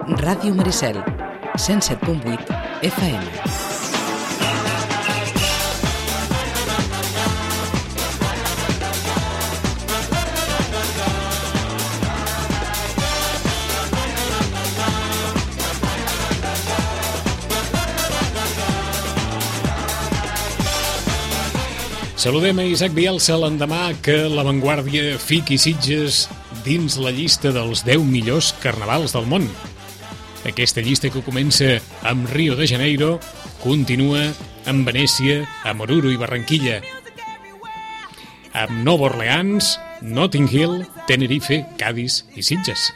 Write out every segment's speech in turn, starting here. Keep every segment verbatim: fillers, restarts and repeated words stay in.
Ràdio Maricel, cent set punt vuit F M. Saludem a Isaac Bielsa l'endemà que La Vanguardia fiqui Sitges dins la llista dels deu millors carnavals del món. Aquesta llista, que comença amb Rio de Janeiro, continua amb Venècia, amb Oruro i Barranquilla, amb Nova Orleans, Notting Hill, Tenerife, Cádiz i Sitges.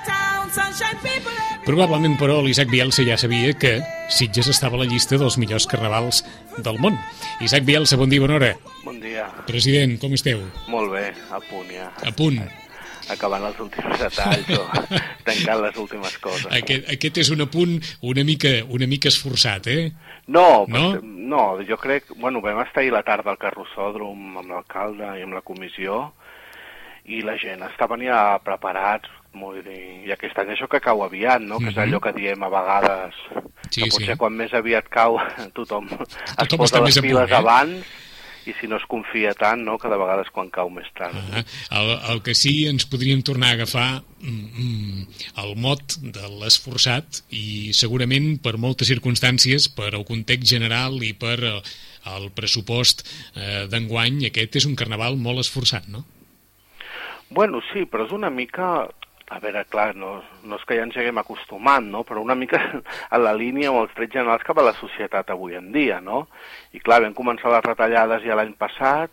Probablement, però, l'Isaac Bielsa ja sabia que Sitges estava a la llista dels millors carnavals del món. Isaac Bielsa, bon dia, bona hora. Bon dia. President, com esteu? Molt bé, a punt ja. A punt. Acabant els últims detalls o tancant les últimes coses. Aquest, aquest és un apunt una mica, una mica esforçat, eh? No, no? no, jo crec... Bueno, vam estar ahir a la tarda al carrossòdrom amb l'alcalde i amb la comissió i la gent estaven ja preparats, molt bé. I aquest any això que cau aviat, no? Mm-hmm. Que és allò que diem a vegades, sí, que potser sí. Quan més aviat cau tothom, tothom es posa les piles eh? abans, i si no es confia tant, no?, que de vegades quan cau més tard. Uh -huh. el, el que sí ens podríem tornar a agafar mm, el mot de l'esforçat, i segurament per moltes circumstàncies, per el context general i per el, el pressupost eh, d'enguany, aquest és un carnaval molt esforçat, no? Bueno, sí, però és una mica... A veure, clar, no, no és que ja ens haguem acostumat, no?, però una mica a la línia o els trets generals cap a la societat avui en dia, no? I clar, vam començar les retallades ja l'any passat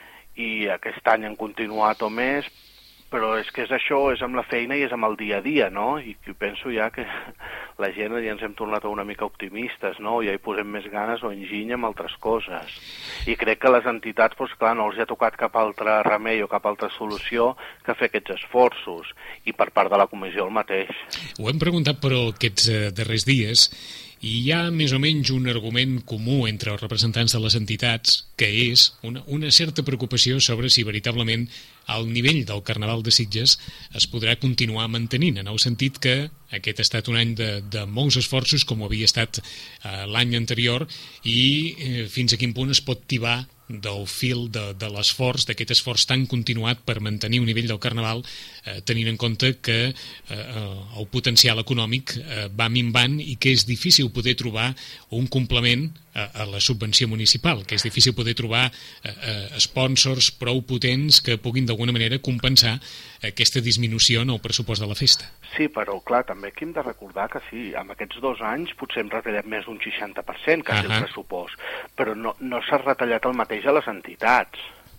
i aquest any han continuat o més, però és que és això, és amb la feina i és amb el dia a dia, no? I penso ja que la gent ja ens hem tornat una mica optimistes, no? Ja hi posem més ganes o enginy amb altres coses. I crec que les entitats, doncs clar, no els ha tocat cap altre remei o cap altra solució que fer aquests esforços. I per part de la comissió el mateix. Ho hem preguntat, però, aquests eh, darrers dies, i hi ha més o menys un argument comú entre els representants de les entitats, que és una, una certa preocupació sobre si veritablement el nivell del Carnaval de Sitges es podrà continuar mantenint, en el sentit que aquest ha estat un any de, de molts esforços, com ho havia estat eh, l'any anterior, i eh, fins a quin punt es pot tibar del fil de, de l'esforç, d'aquest esforç tan continuat per mantenir un nivell del Carnaval, eh, tenint en compte que eh, el potencial econòmic eh, va minvant i que és difícil poder trobar un complement a, a la subvenció municipal, que és difícil poder trobar eh, eh, sponsors prou potents que puguin d'alguna manera compensar aquesta disminució en el pressupost de la festa. Sí, però clar, també aquí hem de recordar que sí, amb aquests dos anys potser hem retallat més d'un seixanta per cent, quasi uh-huh. el pressupost, però no, no s'ha retallat el mateix a les entitats.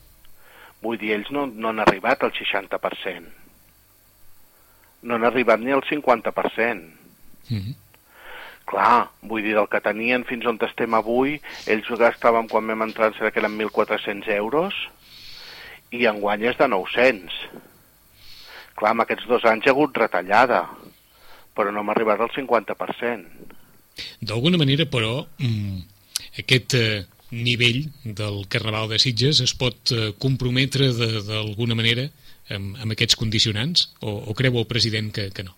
Vull dir, ells no, no han arribat al seixanta per cent. No han arribat ni al cinquanta per cent. Uh-huh. Clar, vull dir, del que tenien fins on estem avui, ells gastàvem quan vam entrar, serà que eren mil quatre-cents euros, i enguany és de nou-cents. Clar, amb aquests dos anys hi ha hagut retallada, però no hem arribat al cinquanta per cent. D'alguna manera, però, aquest nivell del Carnaval de Sitges es pot comprometre d'alguna manera amb, amb aquests condicionants? O, o creu el president que, que no?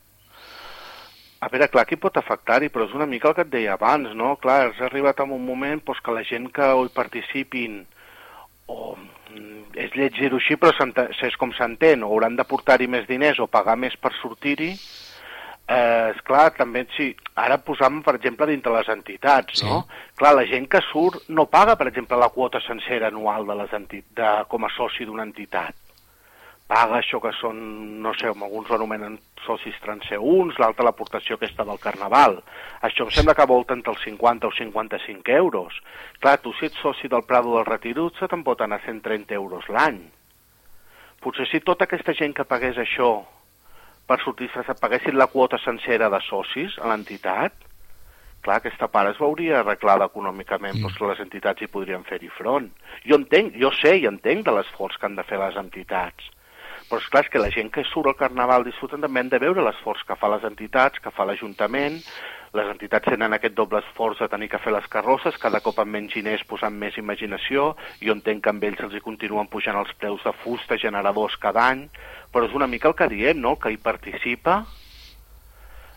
A veure, clar, aquí pot afectar-hi, però és una mica el que et deia abans, no? Clar, has arribat en un moment doncs, que la gent que hi participin, o és lleig dir-ho així, però és com s'entén, o hauran de portar-hi més diners o pagar més per sortir-hi. Eh, esclar, també, si ara posam, per exemple, dintre les entitats, no? Sí. Clar, la gent que surt no paga, per exemple, la quota sencera anual de les enti- de, com a soci d'una entitat. Paga això que són, no sé, alguns ho anomenen socis transeünts, l'altra l'aportació aquesta del Carnaval. Això em sembla que volta entre els cinquanta o cinquanta-cinc euros. Clar, tu si ets soci del Prado del Retiro, se te'n pot anar cent trenta euros l'any. Potser si tota aquesta gent que pagués això per sortir se paguessin la quota sencera de socis a l'entitat, clar, aquesta part es veuria arreglada econòmicament, mm. doncs les entitats hi podrien fer-hi front. Jo entenc, jo sé i entenc de l'esforç que han de fer les entitats, però és clar, és que la gent que surt al Carnaval disfruten també han de veure l'esforç que fa les entitats, que fa l'Ajuntament. Les entitats tenen aquest doble esforç de tenir que fer les carrosses, cada cop amb menys diners posant més imaginació. Jo entenc que amb ells els hi continuen pujant els preus de fusta, generadors cada any, però és una mica el que diem, no?, el que hi participa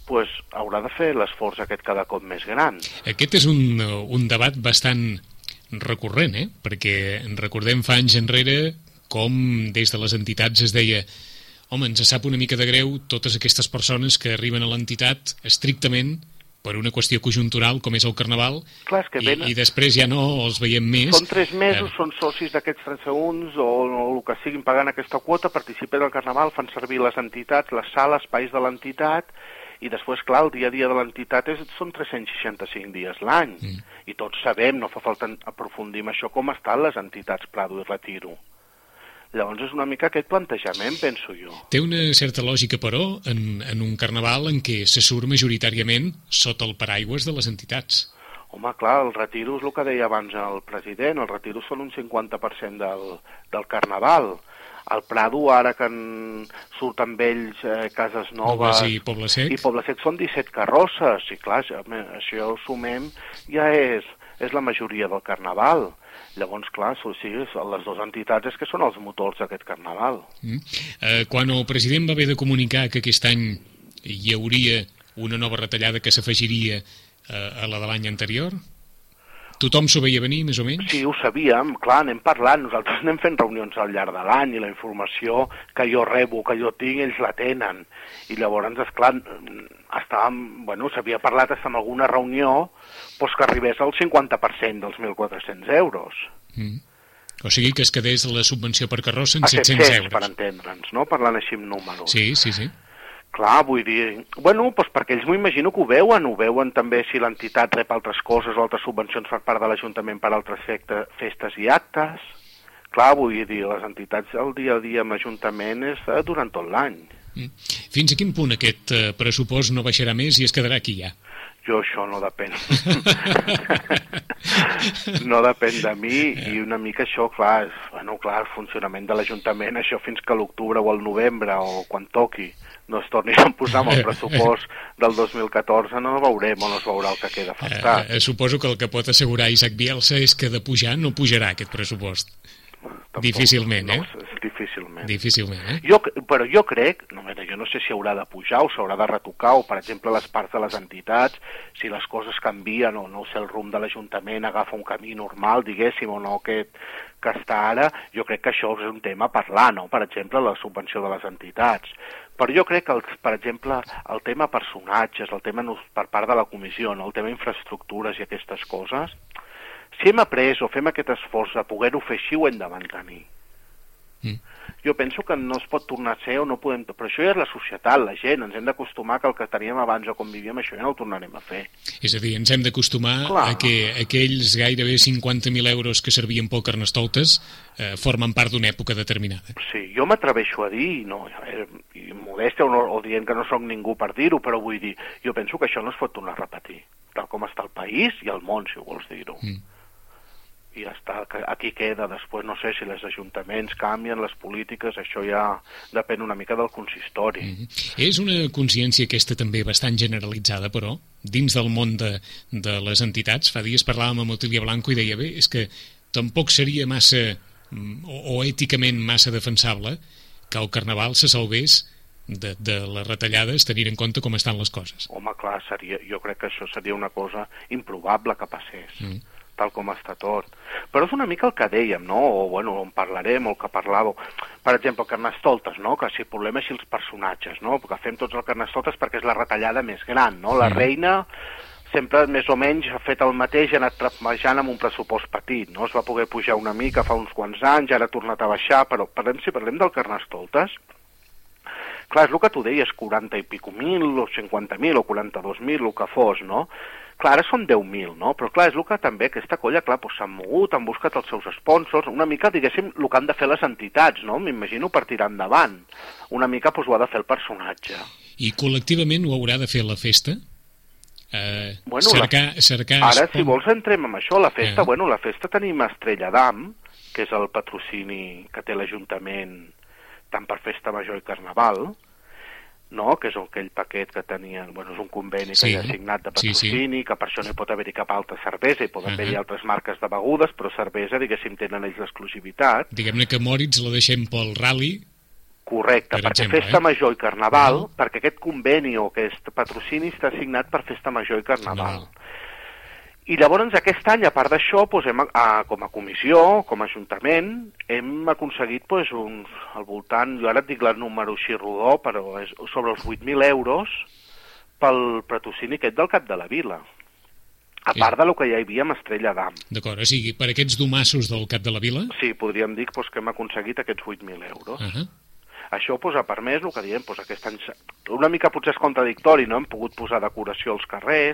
pues, haurà de fer l'esforç aquest cada cop més gran. Aquest és un, un debat bastant recurrent, eh? Perquè recordem fa anys enrere com des de les entitats es deia home, ens sap una mica de greu totes aquestes persones que arriben a l'entitat estrictament per una qüestió conjuntural com és el Carnaval. Clar, és que i, i després ja no els veiem més. Són tres mesos, eh... són socis d'aquests transeünts o, o el que siguin pagant aquesta quota, participen al Carnaval, fan servir les entitats, les sales, espais de l'entitat, i després, clar, el dia a dia de l'entitat és, són tres-cents seixanta-cinc dies l'any. Mm. I tots sabem, no fa falta aprofundir en això, com estan les entitats Prado i Retiro. Llavors és una mica aquest plantejament, penso jo. Té una certa lògica, però, en, en un carnaval en què se surt majoritàriament sota el paraigües de les entitats. Home, clar, el retiro és el que deia abans el president, el retiro són un cinquanta per cent del, del carnaval. El Prado, ara que en surten vells eh, Cases Noves i Poble Sec, i Poble Sec són disset carrosses, i clar, això, això ho sumem, ja és, és la majoria del carnaval. Llavors, clar, o sigui, les dues entitats és que són els motors d'aquest carnaval. Mm. Eh, quan el president va haver de comunicar que aquest any hi hauria una nova retallada que s'afegiria eh, a la de l'any anterior, tothom s'ho veia venir, més o menys? Sí, ho sabíem, clar, anem parlant, nosaltres anem fent reunions al llarg de l'any i la informació que jo rebo, que jo tinc, ells la tenen. I llavors, esclar, estàvem, bueno, s'havia parlat hasta en alguna reunió pues, que arribés al cinquanta per cent dels mil quatre-cents euros. Mm. O sigui que es quedés la subvenció per carrossa en a set-cents euros. Per entendre'ns, no? Parlant així amb números. Sí, sí, sí. Clar, vull dir... Bueno, doncs perquè ells m'ho imagino que ho veuen, ho veuen també si l'entitat rep altres coses o altres subvencions per part de l'Ajuntament per altres festes i actes. Clar, vull dir, les entitats el dia a dia amb l'Ajuntament és durant tot l'any. Mm. Fins a quin punt aquest eh, pressupost no baixarà més i es quedarà aquí ja? Jo això no depèn. No depèn de mi i una mica això, clar, és, bueno, clar, el funcionament de l'Ajuntament, això fins que l'octubre o el novembre o quan toqui no es torni a posar amb el pressupost del dos mil catorze, no veurem o no es veurà el que queda afectat. Eh, eh, suposo que el que pot assegurar Isaac Bielsa és que de pujar no pujarà aquest pressupost. Tampoc, difícilment, eh? No, difícilment. Difícilment, eh? Jo, però jo crec, no, jo no sé si haurà de pujar o s'haurà de retocar, o per exemple les parts de les entitats, si les coses canvien o no sé, el rumb de l'Ajuntament agafa un camí normal, diguéssim, o no aquest que està ara, jo crec que això és un tema a parlar, no? Per exemple, la subvenció de les entitats. Però jo crec que, el, per exemple, el tema personatges, el tema per part de la comissió, no? El tema infraestructures i aquestes coses, si hem après o fem aquest esforç de poder-ho fer així, ho hem de mantenir. Mm. Jo penso que no es pot tornar a ser o no podem... Però això ja és la societat, la gent, ens hem d'acostumar que el que teníem abans o com vivíem, això ja no ho tornarem a fer. És a dir, ens hem d'acostumar a que aquells gairebé cinquanta mil euros que servien pel Carnestoltes eh, formen part d'una època determinada. Sí, jo m'atreveixo a dir, no, a veure, i modèstia o, no, o dient que no soc ningú per dir-ho, però vull dir, jo penso que això no es pot tornar a repetir, tal com està el país i el món, si ho vols dir-ho. Mm. I ja està, aquí queda, després no sé si els ajuntaments canvien, les polítiques, això ja depèn una mica del consistori. Mm-hmm. És una consciència aquesta també bastant generalitzada, però, dins del món de, de les entitats. Fa dies parlàvem amb Otília Blanco i deia, bé, és que tampoc seria massa, o, o èticament massa defensable, que el Carnaval se salvés de, de les retallades tenint en compte com estan les coses. Home, clar, seria, jo crec que això seria una cosa improbable que passés. Mm. Tal com està tot. Però és una mica el que dèiem, no? O, bueno, on parlarem, o el que parlàveu. Per exemple, el Carnestoltes, no? Que si el problema és els personatges, no? Perquè fem tots el Carnestoltes perquè és la retallada més gran, no? La reina sempre més o menys ha fet el mateix, ha anat trepejant amb un pressupost petit, no? Es va poder pujar una mica fa uns quants anys, ara ha tornat a baixar, però parlem, si parlem del Carnestoltes, clar, és el que tu deies, quaranta i pico mil, o cinquanta mil, o quaranta-dos mil, el que fos, no? Clar, ara són deu mil, no? Però clar, és el que també aquesta colla, clar, doncs s'han mogut, han buscat els seus sponsors, una mica, diguéssim, el que han de fer les entitats, no? M'imagino per tirar endavant. Una mica, doncs, ho ha de fer el personatge. I col·lectivament ho haurà de fer la festa? Eh, bueno, cercar, la... cercar... Ara, si vols, entrem amb això. La festa, eh. bueno, la festa tenim Estrella d'Am, que és el patrocini que té l'Ajuntament tant per Festa Major i Carnaval, no? Que és aquell paquet que tenia, bueno, és un conveni que sí, ja ha signat de patrocini, sí, sí. Que per això no hi pot haver-hi cap altra cervesa, hi poden uh-huh. haver-hi altres marques de begudes, però cervesa, diguéssim, tenen ells l'exclusivitat. Diguem-ne que Moritz la deixem pel rally Correcte, per perquè exemple, Festa eh? Major i Carnaval, Uh -huh. perquè aquest conveni o aquest patrocini està signat per Festa Major i Carnaval. No. I llavors aquest any, a part d'això, doncs, hem, a, com a comissió, com a ajuntament, hem aconseguit doncs, uns, al voltant, jo ara et dic el número així rodó, però és sobre els vuit mil euros pel patrocini aquest del Cap de la Vila. A Sí. part del que ja hi havia amb Estrella d'Am. D'acord, o sigui, per aquests domassos del Cap de la Vila... Sí, podríem dir doncs, que hem aconseguit aquests vuit mil euros. Uh -huh. Això doncs, ha permès, el que diem, doncs, aquest any... Una mica potser és contradictori, no? Hem pogut posar decoració als carrers,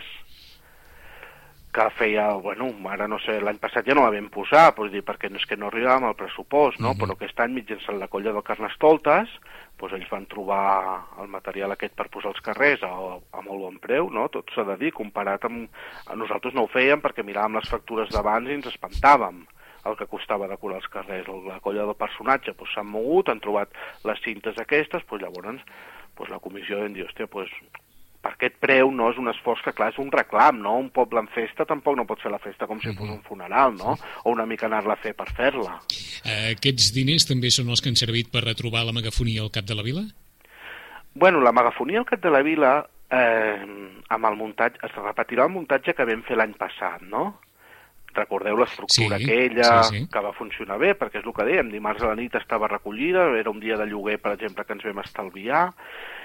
que feia, bueno, ara no sé, l'any passat ja no la vam posar, doncs, dir, perquè no és que no arribàvem al pressupost, no? Uh -huh. Però aquest any, mitjançant la colla del Carnestoltes, doncs ells van trobar el material aquest per posar els carrers a, a molt bon preu, no? Tot s'ha de dir, comparat amb... A nosaltres no ho fèiem perquè miràvem les factures d'abans i ens espantàvem el que costava decorar els carrers. La colla del personatge doncs, s'han mogut, han trobat les cintes aquestes, doncs llavors doncs, la comissió vam dir, hòstia, doncs, per aquest preu no és un esforç que, clar, és un reclam, no? Un poble en festa tampoc no pot fer la festa com si fos un funeral, no? O una mica anar-la a fer per fer-la. Aquests diners també són els que han servit per retrobar la megafonia al Cap de la Vila? Bueno, la megafonia al Cap de la Vila, eh, amb el muntatge, es repetirà el muntatge que vam fer l'any passat, no? Recordeu l'estructura sí, aquella, sí, sí. que va funcionar bé, perquè és el que dèiem, dimarts a la nit estava recollida, era un dia de lloguer, per exemple, que ens vam estalviar,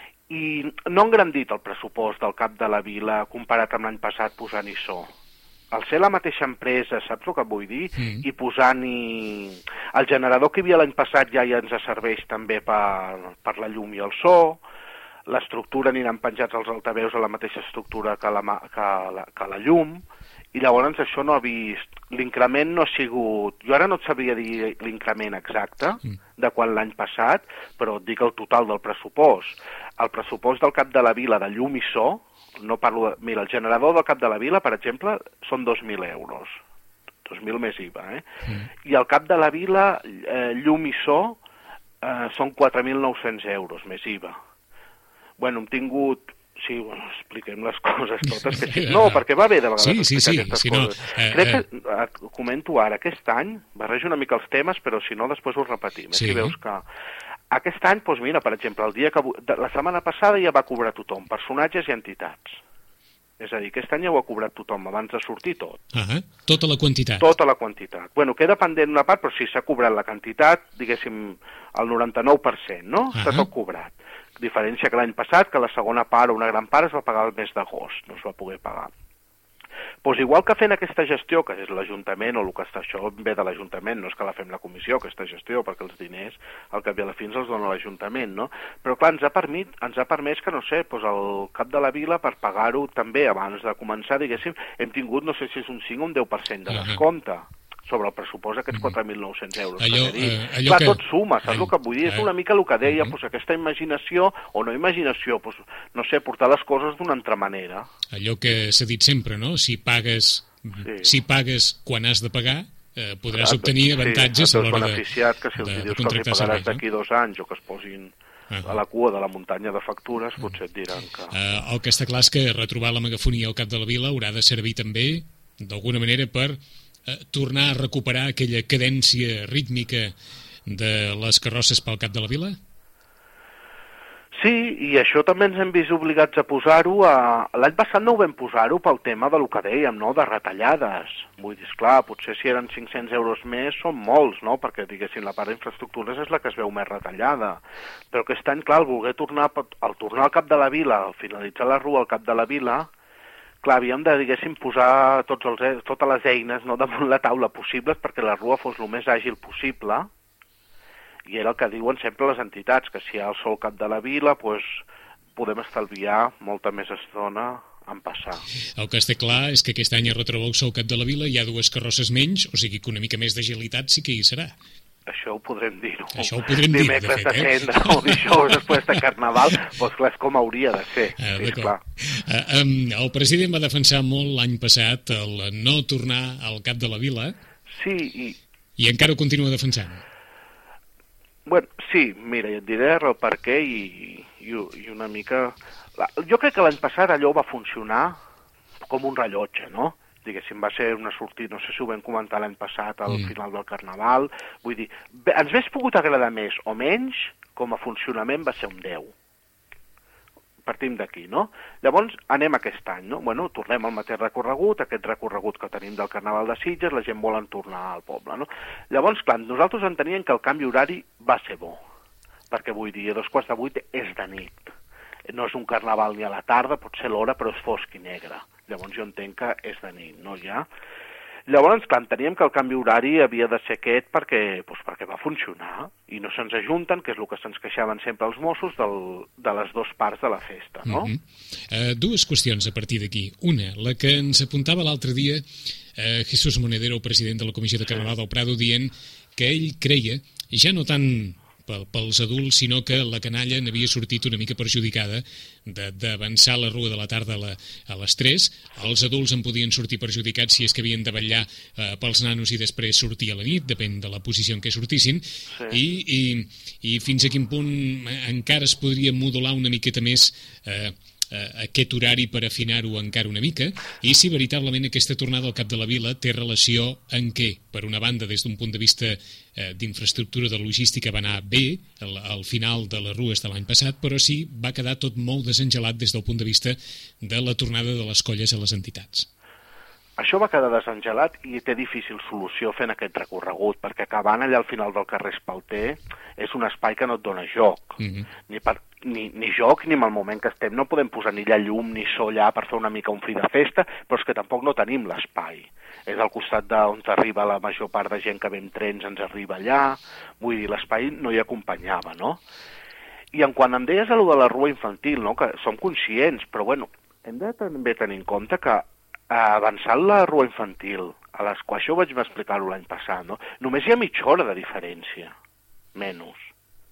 i no han grandit el pressupost del Cap de la Vila comparat amb l'any passat posant-hi so. Al ser la mateixa empresa, saps el que vull dir? Mm. I posant-hi... El generador que hi havia l'any passat ja, ja ens serveix també per, per la llum i el so, l'estructura aniran penjats els altaveus a la mateixa estructura que la, que la, que la llum, i llavors això no ha vist... L'increment no ha sigut... Jo ara no et sabria dir l'increment exacte de quan l'any passat, però et dic el total del pressupost. El pressupost del Cap de la Vila de llum i so, no parlo de... Mira, el generador del Cap de la Vila, per exemple, són dos mil euros. dos mil més I V A, eh? Mm. I al Cap de la Vila, eh, llum i so, eh, són quatre mil nou-cents euros més I V A. Bueno, hem tingut... Sí, bueno, expliquem les coses totes. Que sí. No, perquè va bé de vegades sí, sí, explicar sí, aquestes si coses. No, eh, Crec eh. que, et comento ara, aquest any, barrejo una mica els temes, però si no, després ho repetim. Sí. Si veus que... Aquest any, doncs mira, per exemple, el dia que... La setmana passada ja va cobrar tothom, personatges i entitats. És a dir, aquest any ja ho ha cobrat tothom, abans de sortir tot. Uh -huh. Tota la quantitat. Tota la quantitat. Bueno, queda pendent una part, però sí s'ha cobrat la quantitat, diguéssim, el noranta-nou per cent, no? Uh -huh. Està tot cobrat. Diferència que l'any passat, que la segona part o una gran part es va pagar el mes d'agost, no es va poder pagar. Pues igual que fent aquesta gestió, que és l'Ajuntament, o el que està això ve de l'Ajuntament, no és que la fem la comissió, aquesta gestió, perquè els diners al cap i a la fi ens els dona l'Ajuntament, no? Però clar, ens ha, permit, ens ha permès que, no sé, pues el Cap de la Vila, per pagar-ho també abans de començar, diguéssim, hem tingut, no sé si és un cinc o un deu per cent de descompte. Uh-huh. Sobre el pressupost aquests quatre mil nou-cents euros. Allò, que eh, allò Clar, que... tot suma, saps el que vull dir? Eh, És una mica el que deia, uh-huh. pues, aquesta imaginació, o no imaginació, pues, no sé, portar les coses d'una altra manera. Allò que s'ha dit sempre, no? Si pagues, sí. si pagues quan has de pagar, eh, podràs obtenir avantatges sí, a l'hora de, beneficiat, que si els de, dius de que els hi pagaràs no? d'aquí dos anys o que es posin uh-huh. a la cua de la muntanya de factures, uh-huh. potser et diran que... Uh, el que està clar és que retrobar la megafonia al Cap de la Vila haurà de servir també, d'alguna manera, per tornar a recuperar aquella cadència rítmica de les carrosses pel Cap de la Vila? Sí, i això també ens hem vist obligats a posar-ho. A... L'any passat no ho vam posar-ho pel tema del que dèiem, no?, de retallades. Vull dir, esclar, potser si eren cinc-cents euros més són molts, no?, perquè, diguéssim, la part d'infraestructures és la que es veu més retallada. Però aquest any, clar, al voler tornar, al tornar al Cap de la Vila, al finalitzar la rua al Cap de la Vila, clar, havíem de, diguéssim, posar tots els, totes les eines, no?, damunt la taula possibles perquè la rua fos el més àgil possible, i era el que diuen sempre les entitats, que si hi ha el sol Cap de la Vila, doncs podem estalviar molta més estona en passar. El que està clar és que aquest any a Retrobox al Cap de la Vila hi ha dues carrosses menys, o sigui que una mica més d'agilitat sí que hi serà. Això ho podrem dir, no? Això ho podrem dir, de fet, eh? Dimecres de cendra o dijous després de Carnaval, doncs clar, és com hauria de ser. Ah, sí, clar. Uh, um, el president va defensar molt l'any passat el no tornar al Cap de la Vila. Sí, i... I encara ho continua defensant. Bueno, sí, mira, et diré el per què i, i, i una mica... Jo crec que l'any passat allò va funcionar com un rellotge, no? diguéssim, va ser una sortida, no sé si ho vam comentar l'any passat al mm. final del Carnaval, vull dir, bé, ens hagués pogut agradar més o menys, com a funcionament va ser un deu. Partim d'aquí, no? Llavors, anem aquest any, no? Bueno, tornem al mateix recorregut, aquest recorregut que tenim del Carnaval de Sitges, la gent volen tornar al poble, no? Llavors, clar, nosaltres enteníem que el canvi horari va ser bo, perquè vull dir, a dos quarts de vuit és de nit. No és un carnaval ni a la tarda, pot ser l'hora, però és fosc i negre. Llavors jo entenc que és de nit, no ja? Llavors, clar, enteníem que el canvi horari havia de ser aquest perquè, doncs, perquè va funcionar i no se'ns ajunten, que és el que se'ns queixaven sempre els Mossos, del, de les dues parts de la festa, no? Uh-huh. uh, dues qüestions a partir d'aquí. Una, la que ens apuntava l'altre dia uh, Jesús Monedero, president de la Comissió de Carnaval del Prado, dient que ell creia, ja no tant pels adults, sinó que la canalla n'havia sortit una mica perjudicada d'avançar la rua de la tarda a, la, a les tres. Els adults en podien sortir perjudicats si és que havien de vetllar eh, pels nanos i després sortir a la nit, depèn de la posició en què sortissin, sí. I, i, i fins a quin punt encara es podria modular una miqueta més eh, aquest horari per afinar-ho encara una mica, i si veritablement aquesta tornada al cap de la vila té relació en què, per una banda, des d'un punt de vista eh, d'infraestructura de logística va anar bé al, al final de les rues de l'any passat, però sí va quedar tot molt desengelat des del punt de vista de la tornada de les colles a les entitats. Això va quedar desengelat i té difícil solució fent aquest recorregut, perquè acabant allà al final del carrer Espalter és un espai que no et dona joc, mm-hmm. ni, per, ni, ni joc ni en el moment que estem. No podem posar ni allà llum ni so allà per fer una mica un fi de festa, però és que tampoc no tenim l'espai. És al costat d'on arriba la major part de gent que ve amb trens, ens arriba allà, vull dir, l'espai no hi acompanyava, no? I en quan em deies allò de la rua infantil, no? Que som conscients, però bueno, hem de també tenir en compte que avançant la rua infantil, a les quals això ho vaig explicar-ho l'any passat, no? Només hi ha mitja hora de diferència, menys.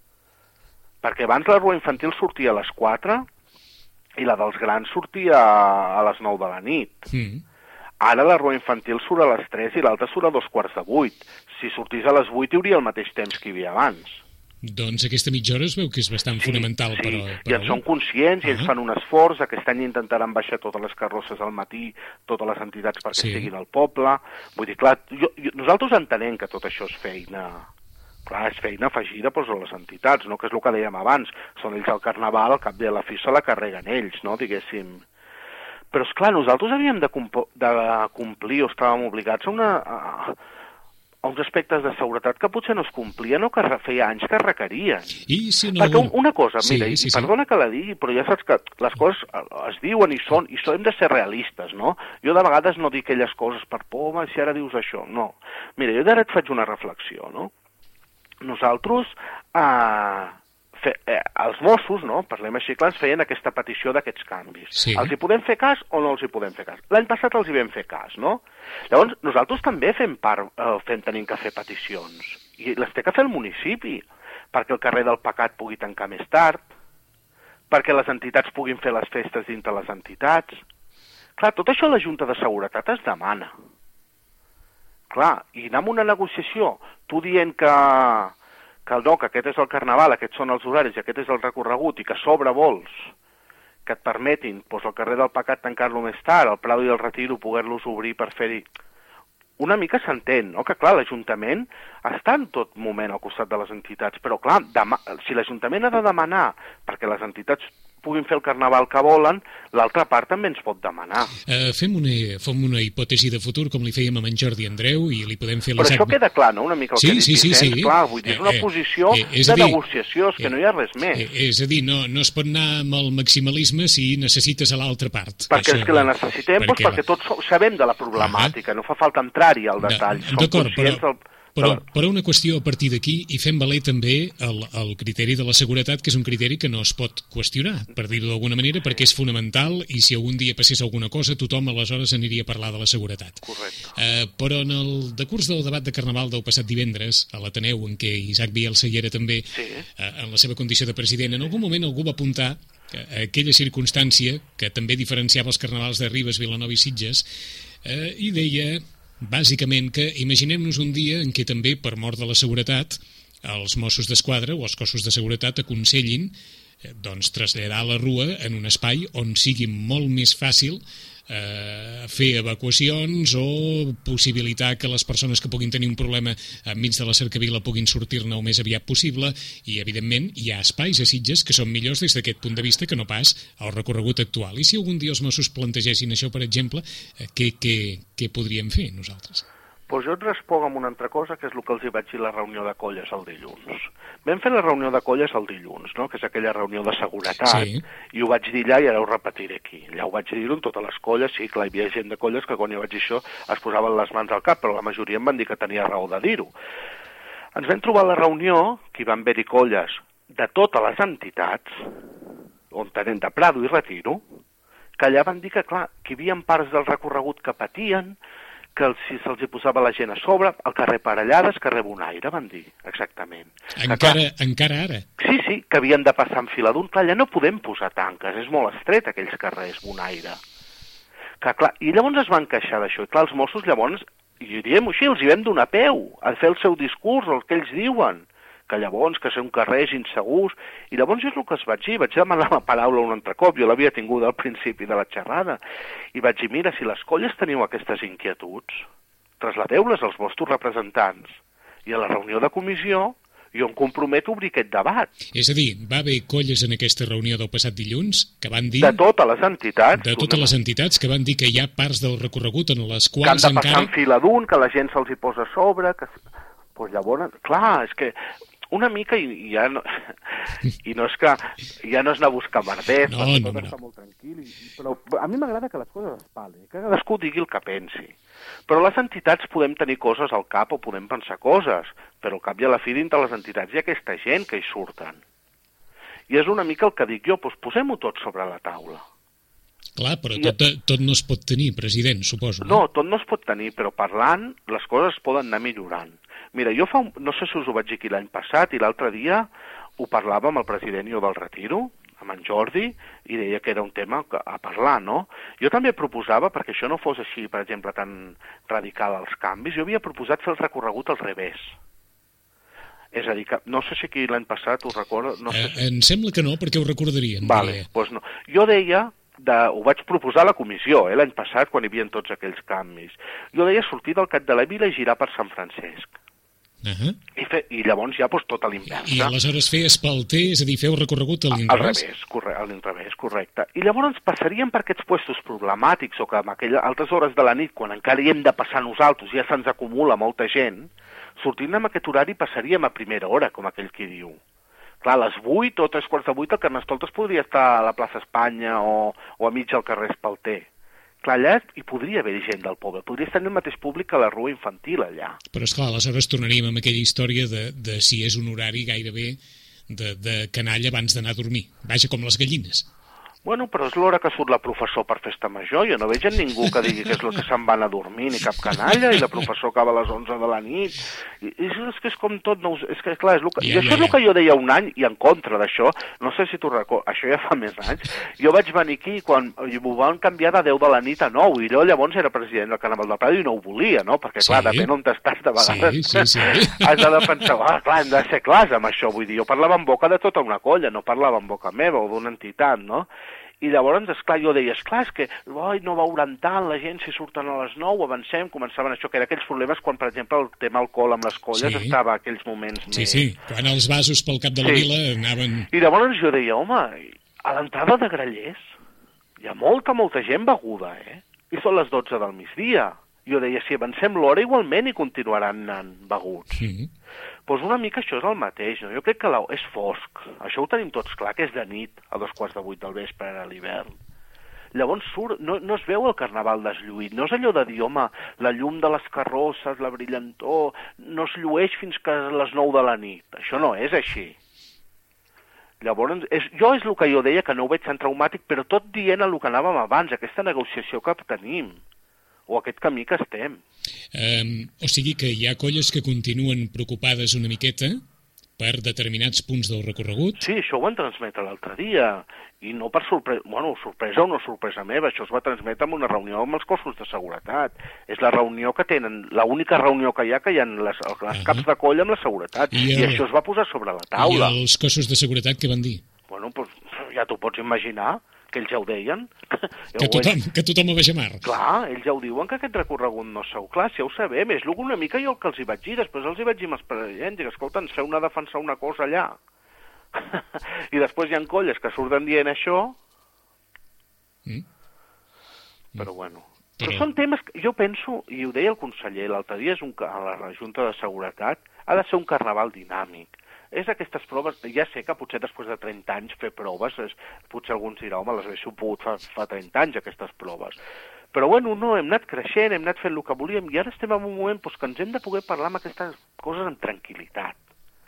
Perquè abans la rua infantil sortia a les quatre i la dels grans sortia a les nou de la nit. Mm. Ara la rua infantil surt a les tres i l'altra surt a dos quarts de vuit. Si sortís a les vuit hi hauria el mateix temps que hi havia abans. Doncs aquesta mitja hora es veu que és bastant sí, fonamental. Sí, però, però... i en són conscients i ells uh-huh. fan un esforç. Aquest any intentaran baixar totes les carrosses al matí, totes les entitats perquè sí. estiguin al poble. Vull dir, clar, jo, jo, nosaltres entenem que tot això és feina, clar, és feina afegida doncs, a les entitats, no? Que és el que dèiem abans. Són ells al Carnaval, al cap de la fi se la carreguen ells, no? Diguéssim. Però, esclar, nosaltres havíem de, comp de complir o estàvem obligats a una... A, a uns aspectes de seguretat que potser no es complien o que feia anys que requerien. I si no... Perquè una cosa, mira, sí, sí, i perdona sí. que la digui, però ja saps que les coses es diuen i són, i hem de ser realistes, no? Jo de vegades no dic aquelles coses per por, home, si ara dius això, no. Mira, jo d'ara et faig una reflexió, no? Nosaltres, eh, fe, eh, els Mossos, no? Parlem així clar, ens feien aquesta petició d'aquests canvis. Sí. Els hi podem fer cas o no els hi podem fer cas? L'any passat els hi vam fer cas, no? Llavors, nosaltres també fem part, eh, fem, tenim que fer peticions, i les té que fer el municipi, perquè el carrer del Pecat pugui tancar més tard, perquè les entitats puguin fer les festes dintre les entitats. Clar, tot això la Junta de Seguretat es demana. Clar, i anar amb una negociació, tu dient que, que no, que aquest és el Carnaval, aquests són els horaris, aquest és el recorregut, i que a sobre vols que et permetin doncs, el carrer del Pecat tancar-lo més tard, el Prado i el Retiro poder-los obrir per fer-hi... Una mica s'entén, no? Que clar, l'Ajuntament està en tot moment al costat de les entitats, però clar, si l'Ajuntament ha de demanar perquè les entitats puguin fer el Carnaval que volen, l'altra part també ens pot demanar. Uh, fem, una, fem una hipòtesi de futur, com li fèiem amb en Jordi Andreu, i li podem fer... Però això sac... queda clar, no?, una mica el sí, que sí, sí, sí. Clar, vull dir, és una eh, posició eh, és de dir, negociació, és que eh, no hi ha res més. Eh, és a dir, no, no es pot anar amb el maximalisme si necessites a l'altra part. Perquè això, és que la necessitem, perquè, doncs, perquè tots sabem de la problemàtica, uh -huh. no fa falta entrar-hi al detall. D'acord, però... Del... Però, però una qüestió a partir d'aquí, i fem valer també el, el criteri de la seguretat, que és un criteri que no es pot qüestionar, per dir-ho d'alguna manera, perquè és fonamental, i si algun dia passés alguna cosa, tothom aleshores aniria a parlar de la seguretat. Correcte. Uh, però en el decurs del debat de Carnaval del passat divendres, a l'Ateneu, en què Isaac Bielsa hi era també, sí. uh, en la seva condició de president, en algun moment algú va apuntar a aquella circumstància que també diferenciava els carnavals de Ribes, Vilanova i Sitges, uh, i deia... bàsicament que imaginem-nos un dia en què també, per mort de la seguretat, els Mossos d'Esquadra o els cossos de seguretat aconsellin doncs, traslladar la rua en un espai on sigui molt més fàcil eh, fer evacuacions o possibilitar que les persones que puguin tenir un problema enmig de la cercavila puguin sortir-ne el més aviat possible i, evidentment, hi ha espais a Sitges que són millors des d'aquest punt de vista que no pas el recorregut actual. I si algun dia els Mossos plantegessin això, per exemple, eh, què, què, què podríem fer nosaltres? Doncs jo et responc amb una altra cosa, que és el que els hi vaig dir a la reunió de colles el dilluns. Vam fer la reunió de colles el dilluns, no? Que és aquella reunió de seguretat, sí. I ho vaig dir allà i ara ho repetiré aquí. Allà ho vaig dir-ho en totes les colles, sí, clar, hi havia gent de colles que quan jo vaig dir això es posaven les mans al cap, però la majoria em van dir que tenia raó de dir-ho. Ens vam trobar a la reunió, que hi van haver-hi colles de totes les entitats, on tenen de Prado i Retiro, que allà van dir que, clar, que hi havia parts del recorregut que patien, que si se'ls hi posava la gent a sobre, el carrer Parellades, carrer Bonaire, van dir, exactament. Encara, que, clar, encara ara? Sí, sí, que havien de passar en fila d'un. Clar, allà no podem posar tanques, és molt estret aquells carrers Bonaire. Que, clar, i llavors es van queixar d'això, i clar, els Mossos llavors, i diem així, els hi vam donar peu a fer el seu discurs, el que ells diuen, que llavors, que són carrers insegurs, i llavors és el que es vaig dir, vaig demanar la paraula un altre cop, jo l'havia tingut al principi de la xerrada, i vaig dir, mira, si les colles teniu aquestes inquietuds, trasladeu-les als vostres representants, i a la reunió de comissió jo em comprometo a obrir aquest debat. És a dir, va haver colles en aquesta reunió del passat dilluns que van dir... De totes les entitats. De totes les entitats que van dir que hi ha parts del recorregut en les quals encara... Que han de passar encara... en fila d'un, que la gent se'ls hi posa a sobre, que... Pues llavors, clar, és que una mica i, i ja no... I no és que... Ja no és anar a buscar merders, no, perquè no, tot no. està molt tranquil. I, però a mi m'agrada que les coses es parlin, que cadascú digui el que pensi. Però les entitats podem tenir coses al cap o podem pensar coses, però al cap i a la fi dintre les entitats hi ha aquesta gent que hi surten. I és una mica el que dic jo, doncs posem-ho tot sobre la taula. Clar, però tot, tot no es pot tenir, president, suposo. No? no, tot no es pot tenir, però parlant les coses es poden anar millorant. Mira, jo fa un, no sé si us ho vaig dir aquí l'any passat i l'altre dia ho parlava amb el president jo del Retiro, amb en Jordi, i deia que era un tema a parlar, no? Jo també proposava, perquè això no fos així, per exemple, tan radical als canvis, jo havia proposat fer el recorregut al revés. És a dir, que no sé si aquí l'any passat ho recordo... No sé si... eh, em sembla que no, perquè ho recordarien. Vale, doncs no. Jo deia... De, ho vaig proposar a la comissió, eh, l'any passat, quan hi havia tots aquells canvis. Jo deia sortir del Cap de la Vila i girar per Sant Francesc. Uh-huh. I, fe, I llavors ja doncs, tot a l'inversa. I aleshores fer espalter, és a dir, fer el recorregut a l'inrevés? Al revés, correcte, a l'inrevés, correcte. I llavors passaríem per aquests puestos problemàtics o que en aquelles altres hores de la nit, quan encara hi hem de passar nosaltres, ja se'ns acumula molta gent, sortint amb aquest horari passaríem a primera hora, com aquell qui diu. Clar, a les vuit o tres quarts de vuit el Carnestoltes podria estar a la plaça Espanya o, o a mig al carrer Espalter. Clar, allà hi podria haver gent del poble, podria estar el mateix públic que la rua infantil allà. Però esclar, aleshores tornaríem amb aquella història de, de si és un horari gairebé de, de canalla abans d'anar a dormir. Vaja, com les gallines. Bueno, però és l'hora que surt la professor per festa major. Jo no veig a ningú que digui que és el que se'n van a dormir, ni cap canalla, i la professor acaba a les onze de la nit. I, i és que és com tot... No, és que, clar, és el que, ja, I això ja, ja. és el que jo deia un any, i en contra d'això, no sé si t'ho recordes, això ja fa més anys, jo vaig venir aquí quan ho van canviar de deu de la nit a nou, i jo llavors era president del Carnaval del Prado i no ho volia, no? Perquè, clar, sí. depèn on estàs de vegades. Sí, sí, sí. Has de pensar, ah, clar, hem de ser clars amb això, vull dir, jo parlava en boca de tota una colla, no parlava en boca meva o d'una entitat, no? I llavors, esclar, jo deia, esclar, és que oi, no veuran tant la gent si surten a les nou, avancem, començaven això, que era aquells problemes quan, per exemple, el tema alcohol amb les colles sí. estava a aquells moments sí, més... Sí, sí, quan els vasos pel cap de la sí. vila anaven... I llavors jo deia, home, a l'entrada de Grallers hi ha molta, molta gent beguda, eh? I són les dotze del migdia. Jo deia, si avancem l'hora, igualment hi continuaran anant beguts. Sí. Doncs una mica això és el mateix, no? Jo crec que la... és fosc, això ho tenim tots clar, que és de nit, a dos quarts de vuit del vespre a l'hivern. Llavors surt, no, no es veu el carnaval deslluït, no és allò de dir, home, la llum de les carrosses, la brillantor, no es llueix fins que a les nou de la nit. Això no és així. Llavors, és, jo és el que jo deia, que no ho veig tan traumàtic, però tot dient el que anàvem abans, aquesta negociació que tenim, o aquest camí que estem. Um, o sigui que hi ha colles que continuen preocupades una miqueta per determinats punts del recorregut? Sí, això ho van transmetre l'altre dia, i no per sorpresa, bueno, sorpresa o no sorpresa meva, això es va transmetre en una reunió amb els cossos de seguretat. És la reunió que tenen, l'única reunió que hi ha que hi ha les, les uh-huh. caps de colla amb la seguretat, I, el... i això es va posar sobre la taula. I els cossos de seguretat què van dir? Bueno, doncs ja t'ho pots imaginar, que ells ja ho deien. Que tothom, que tothom a baixamar. Clar, ells ja ho diuen, que aquest recorregut no és segur. Clar, si ja ho sabem, és una mica jo el que els hi vaig dir, després els hi vaig dir amb els presidents, dic, escolta, ens feu una defensar una cosa allà. I després hi ha colles que surten dient això, mm. però bueno... Però són temes que jo penso, i ho deia el conseller l'altre dia, és un, a la Junta de Seguretat, ha de ser un carnaval dinàmic. És aquestes proves, ja sé que potser després de trenta anys fer proves, és, potser alguns dirà, home, les haguéssiu pogut fa, fa trenta anys, aquestes proves. Però bueno, no, hem anat creixent, hem anat fent el que volíem, i ara estem en un moment doncs, que ens hem de poder parlar amb aquestes coses amb tranquil·litat.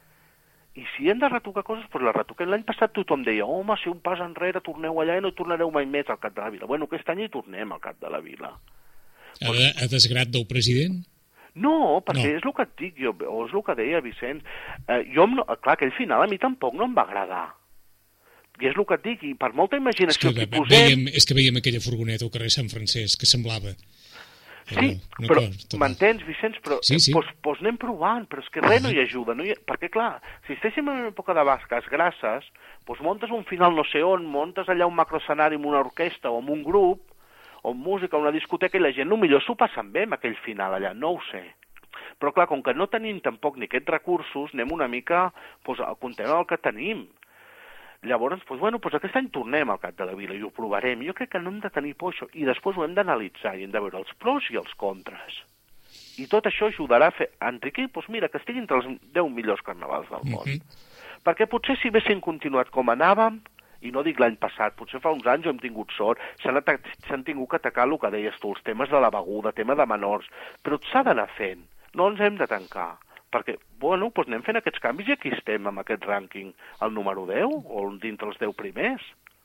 I si hem de retocar coses, doncs les retoquem. L'any passat tothom deia, home, si un pas enrere torneu allà i no tornareu mai més al Cap de la Vila. Bueno, aquest any hi tornem al Cap de la Vila. A, de, a desgrat del president? No, perquè no. és el que et dic jo, o és el que deia Vicenç. Eh, jo, no, clar, aquell final a mi tampoc no em va agradar. I és el que et dic, i per molta imaginació que hi posem... Veiem, és que veiem aquella furgoneta al carrer Sant Francesc, que semblava... Sí, no, però m'entens, Vicenç? Però sí, sí. Pues, pues anem provant, però és que res no hi ajuda. No hi... Perquè, clar, si estéssim en una època de basques grasses, pues muntes un final no sé on, muntes allà un macroescenari amb una orquestra o amb un grup, o amb música, o una discoteca, i la gent millor s'ho passen bé amb aquell final allà, no ho sé. Però, clar, com que no tenim tampoc ni aquests recursos, anem una mica, pues, contem el que tenim. Llavors, doncs, bueno, doncs aquest any tornem al Cap de la Vila i ho provarem. Jo crec que no hem de tenir por això. I després ho hem d'analitzar i hem de veure els pros i els contres. I tot això ajudarà a fer a enriquir, doncs mira, que estigui entre els deu millors carnavals del món. Mm-hmm. Perquè potser si haguéssim continuat com anàvem, i no dic l'any passat, potser fa uns anys hem tingut sort, s'han tingut que atacar el que deies tu, els temes de la beguda, tema de menors, però s'ha d'anar fent, no ens hem de tancar. Perquè, bueno, doncs anem fent aquests canvis i aquí estem amb aquest rànquing, el número deu, o dintre els deu primers.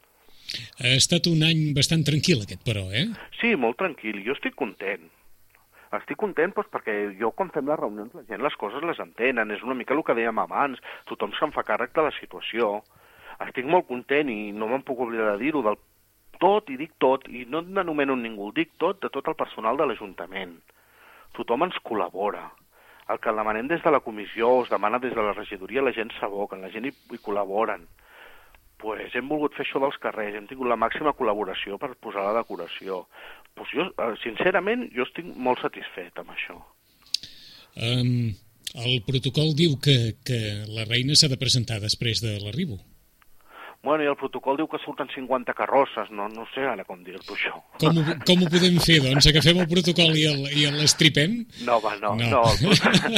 Ha estat un any bastant tranquil aquest, però, eh? Sí, molt tranquil, jo estic content. Estic content doncs, perquè jo quan fem les reunions la gent les coses les entenen, és una mica el que dèiem abans, tothom se'n fa càrrec de la situació. Estic molt content i no me'n puc oblidar de dir-ho del tot, i dic tot, i no n'anomeno ningú, dic tot de tot el personal de l'Ajuntament. Tothom ens col·labora. El que demanem des de la comissió, es demana des de la regidoria, la gent s'aboca, la gent hi, hi col·laboren. Pues hem volgut fer això dels carrers, hem tingut la màxima col·laboració per posar la decoració. Pues jo, sincerament, jo estic molt satisfet amb això. Um, el protocol diu que, que la reina s'ha de presentar després de l'arribo. Bueno, i el protocol diu que surten cinquanta carrosses, no, no sé ara com dir-t'ho això. Com ho, com ho podem fer, doncs? Agafem el protocol i el, i l'estripem? No, va, no. no. no el,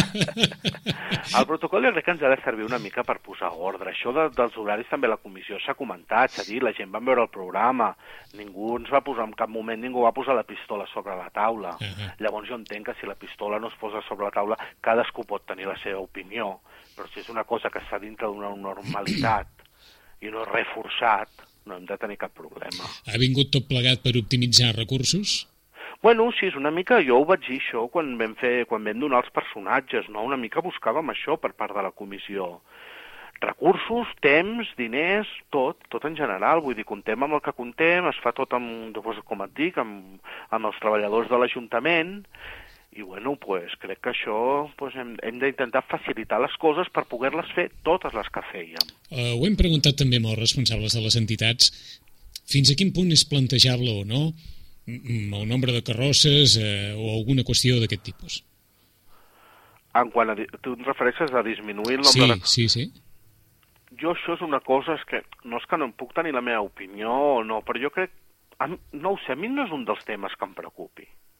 el protocol jo crec que ens ha de servir una mica per posar ordre. Això de, dels horaris també la comissió s'ha comentat, s'ha dit, la gent va veure el programa, ningú ens va posar, en cap moment ningú va posar la pistola sobre la taula. Uh -huh. Llavors jo entenc que si la pistola no es posa sobre la taula, cadascú pot tenir la seva opinió, però si és una cosa que està dintre d'una normalitat, i no és reforçat, no hem de tenir cap problema. Ha vingut tot plegat per optimitzar recursos? Bueno, sí, és una mica, jo ho vaig dir això quan vam, fer, quan vam donar els personatges, no? Una mica buscàvem això per part de la comissió. Recursos, temps, diners, tot, tot en general, vull dir, contem amb el que contem, es fa tot amb, com et dic, amb, amb els treballadors de l'Ajuntament, i bueno, pues, crec que això pues, hem, hem d'intentar facilitar les coses per poder-les fer totes les que fèiem. Uh, ho hem preguntat també amb els responsables de les entitats. Fins a quin punt és plantejable o no el nombre de carrosses eh, o alguna qüestió d'aquest tipus? En quant a... Tu et refereixes a disminuir el sí, nombre de... Sí, sí, Jo això és una cosa, és que no és que no em puc tenir la meva opinió o no, però jo crec... Mi, no ho sé, a mi no és un dels temes que em preocupi.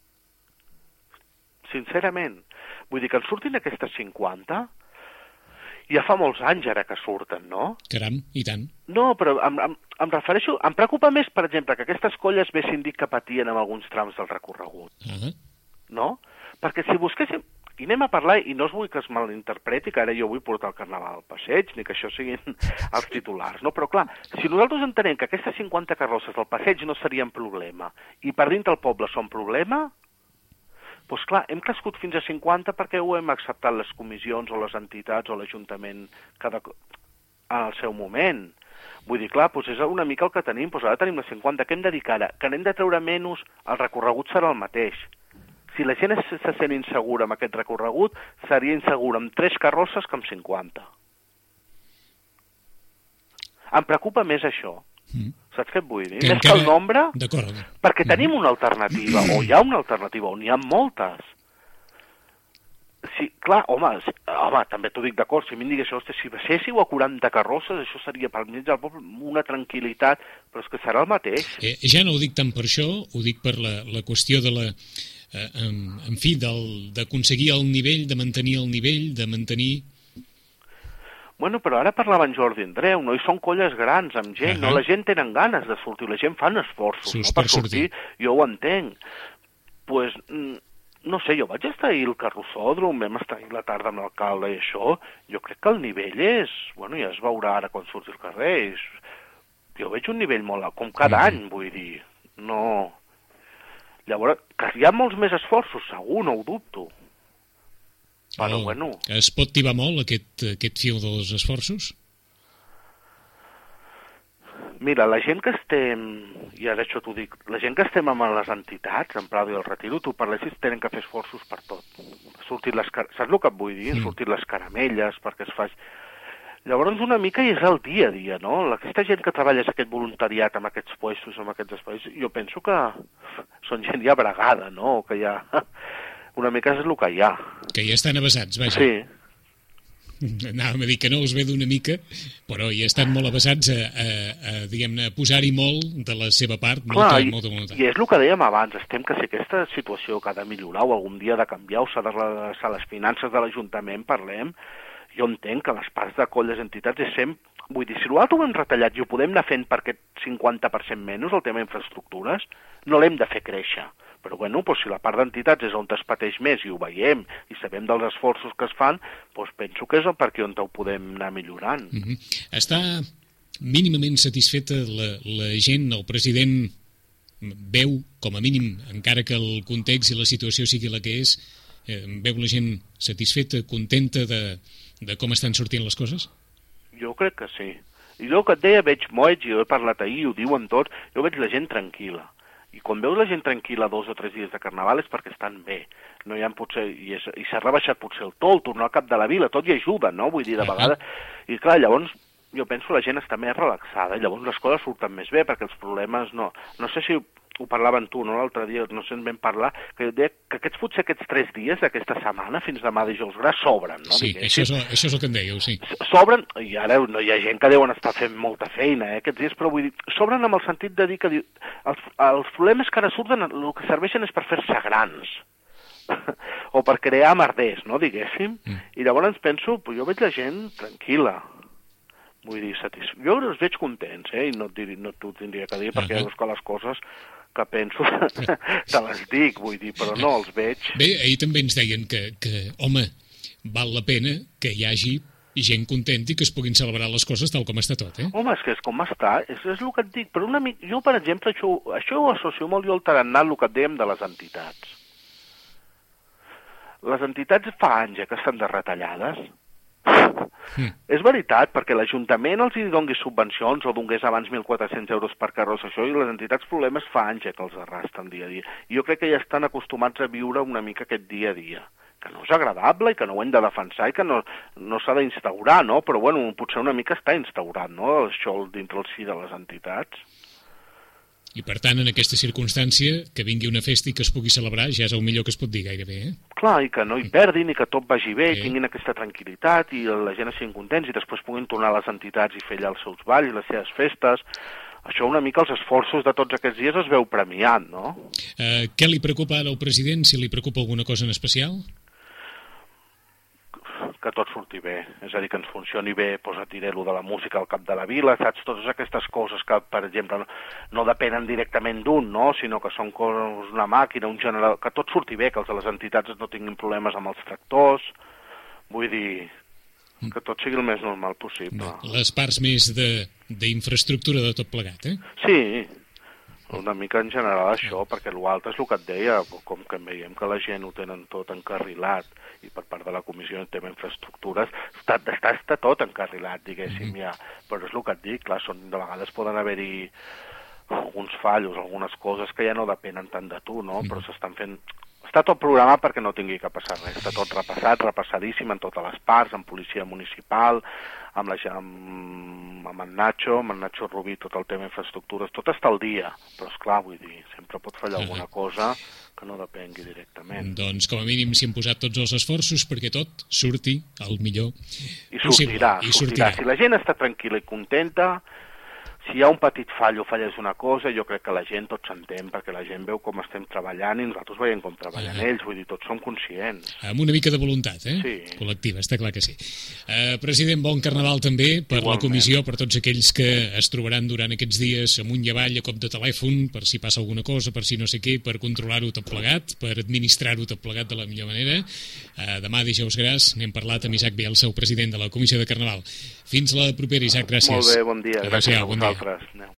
Sincerament. Vull dir que en surtin aquestes cinquanta, ja fa molts anys ara que surten, no? Caram, i tant. No, però em, em, em refereixo... Em preocupa més, per exemple, que aquestes colles haguessin dit que patien en alguns trams del recorregut. Uh-huh. No? Perquè si busquéssim... I anem a parlar, i no us vull que es malinterpreti, que ara jo vull portar el carnaval al passeig, ni que això siguin els titulars, no? Però clar, si nosaltres entenem que aquestes cinquanta carrosses del passeig no serien problema, i per dintre el poble són problema, doncs clar, hem crescut fins a cinquanta perquè ho hem acceptat les comissions o les entitats o l'Ajuntament cada... en el seu moment. Vull dir, clar, doncs és una mica el que tenim, doncs ara tenim les cinquanta, què hem de dir ara? Que n'hem de treure menys, el recorregut serà el mateix. Si la gent se sent insegura amb aquest recorregut, seria insegura amb tres carrosses que amb cinquanta. Em preocupa més això. Mm. Saps què et vull dir? Que Més encara... que el nombre, D'acord. perquè tenim una alternativa, o hi ha una alternativa, o n'hi ha moltes. Sí, clar, home, home també t'ho dic d'acord, si a mi em digués, ostres, si baixéssiu a quaranta carrosses, això seria per mig del poble una tranquil·litat, però és que serà el mateix. Eh, ja no ho dic tant per això, ho dic per la, la qüestió de la... Eh, en, en fi, d'aconseguir el nivell, de mantenir el nivell, de mantenir... Bueno, però ara parlava en Jordi Andreu, no? I són colles grans, amb gent, uh -huh. no? La gent tenen ganes de sortir, la gent fan esforços, Sus, no? Per, per sortir, sortir, jo ho entenc. Pues, no sé, jo vaig estar ahir al carrossòdrom, vam estar ahir la tarda amb l'alcalde i això, jo crec que el nivell és... Bueno, ja es veurà ara quan surti al carrer, és, jo veig un nivell molt alt, com cada uh -huh. any, vull dir, no... Llavors, que hi ha molts més esforços, segur, no ho dubto. Però, oh, bueno... Es pot tibar molt aquest, aquest fil dels esforços? Mira, la gent que estem, i ara això t'ho dic, la gent que estem amb les entitats, en Prado i el Retiro, tu parlessis, tenen que fer esforços per tot. Sortir les, saps el que et vull dir? Mm. Sortir les caramelles perquè es faci... Llavors una mica és el dia a dia, no? Aquesta gent que treballa és aquest voluntariat amb aquests puestos, amb aquests espais, jo penso que són gent ja bregada, no? Que ja... Una mica és el que hi ha. Que ja estan avasats, vaja. Sí. Anàvem a dir que no els ve d'una mica, però ja estan molt avasats a, a, a diguem-ne, posar-hi molt de la seva part, molta, Clar, i, molta voluntat. I és el que dèiem abans, estem que si aquesta situació que ha de millorar o algun dia ha de canviar o s'ha de redreçar les finances de l'Ajuntament, parlem, jo entenc que les parts de colles entitats és sempre... Vull dir, si l'altre ho hem retallat i ho podem anar fent per aquest cinquanta per cent menys, el tema d'infraestructures, no l'hem de fer créixer. Però, bueno, doncs, si la part d'entitats és on es pateix més i ho veiem i sabem dels esforços que es fan, doncs penso que és per aquí on ho podem anar millorant. Mm -hmm. Està mínimament satisfeta la, la gent, el president veu, com a mínim, encara que el context i la situació sigui la que és, eh, veu la gent satisfeta, contenta de, de com estan sortint les coses? Jo crec que sí. I jo que et deia, veig moets, i ho he parlat ahir, ho diuen tots, jo veig la gent tranquil·la. I quan veus la gent tranquil·la dos o tres dies de carnaval és perquè estan bé. No hi ha potser, i, i s'ha rebaixat potser el tol, tornar al cap de la vila, tot hi ajuda, no? Vull dir, de vegades... I clar, llavors, jo penso que la gent està més relaxada, i llavors les coses surten més bé, perquè els problemes no... No sé si ho parlaven tu, no?, l'altre dia, no sé on vam parlar, que deia que aquests, potser aquests tres dies d'aquesta setmana, fins demà dijous gras, sobren, no? Sí, això és, això és el que em dèieu, sí. Sobren, i ara no hi ha gent que deuen estar fent molta feina, eh, aquests dies, però vull dir, sobren amb el sentit de dir que diu, els, els problemes que ara surten, el que serveixen és per fer-se grans, o per crear merders, no?, diguéssim, mm. I llavors penso, jo veig la gent tranquil·la, vull dir, satisf... jo els veig contents, eh, i no, no t'ho tindria que dir, perquè uh -huh. veus que les coses que penso te les dic, vull dir, però no els veig. Bé, ahir també ens deien que, que, home, val la pena que hi hagi gent contenta i que es puguin celebrar les coses tal com està tot, eh? Home, és que és com està, és, és el que et dic, però una mica, jo, per exemple, això, això ho associo molt jo al tarannà, el que et dèiem de les entitats. Les entitats fa anys ja que estan de retallades. Mm. És veritat, perquè l'Ajuntament els hi dongui subvencions o donés abans mil quatre-cents euros per carrossa, això, i les entitats problemes fa anys ja que els arrasten dia a dia. I jo crec que ja estan acostumats a viure una mica aquest dia a dia, que no és agradable i que no ho hem de defensar i que no, no s'ha d'instaurar, no? Però, bueno, potser una mica està instaurat, no?, això dintre el si de les entitats. I, per tant, en aquesta circumstància, que vingui una festa i que es pugui celebrar ja és el millor que es pot dir gairebé, eh? Clar, i que no hi perdin, i que tot vagi bé, i tinguin aquesta tranquil·litat, i la gent estiguin contents, i després puguin tornar a les entitats i fer allà els seus balls, les seves festes. Això una mica els esforços de tots aquests dies es veu premiat, no? Uh, què li preocupa ara al president, si li preocupa alguna cosa en especial? Que tot surti bé, és a dir, que ens funcioni bé, doncs et diré, allò de la música al cap de la vila, saps? Totes aquestes coses que, per exemple, no, no depenen directament d'un, no?, sinó que són coses, una màquina, un generador, que tot surti bé, que els de les entitats no tinguin problemes amb els tractors, vull dir, que tot sigui el més normal possible. Les parts més d'infraestructura de, de tot plegat, eh? Sí, una mica en general això, perquè l'altre és el que et deia, com que veiem que la gent ho tenen tot encarrilat, i per part de la Comissió de Tema Infraestructures està, està, està tot encarrilat, diguéssim, mm-hmm. ja. Però és el que et dic, clar, són, de vegades poden haver-hi alguns fallos, algunes coses que ja no depenen tant de tu, no? Mm-hmm. Però s'estan fent, està tot programat perquè no tingui que passar res. Està tot repassat, repassadíssim en totes les parts, amb policia municipal, amb, la, amb, amb en Nacho, amb en Nacho Rubí, tot el tema infraestructures, tot està al dia, però esclar, vull dir, sempre pot fallar alguna cosa que no depengui directament. Doncs com a mínim s'hi han posat tots els esforços perquè tot surti al millor I sortirà, possible. I sortirà. Si la gent està tranquil·la i contenta, si hi ha un petit fall o fallés una cosa, jo crec que la gent tot s'entén, perquè la gent veu com estem treballant i nosaltres veiem com treballen uh -huh. ells, vull dir, tots som conscients. Amb una mica de voluntat, eh? Sí. Col·lectiva, està clar que sí. Uh, president, bon carnaval també per Igualment. La comissió, per tots aquells que es trobaran durant aquests dies amunt i avall a cop de telèfon, per si passa alguna cosa, per si no sé què, per controlar-ho tot plegat, per administrar-ho tot plegat de la millor manera. Uh, demà, dijous gras, n'hem parlat amb Isaac Bielsa, el president de la comissió de carnaval. Fins la propera, Isaac, gràcies. Molt bé, bon dia. Adéu-siau, bon dia. Adéu.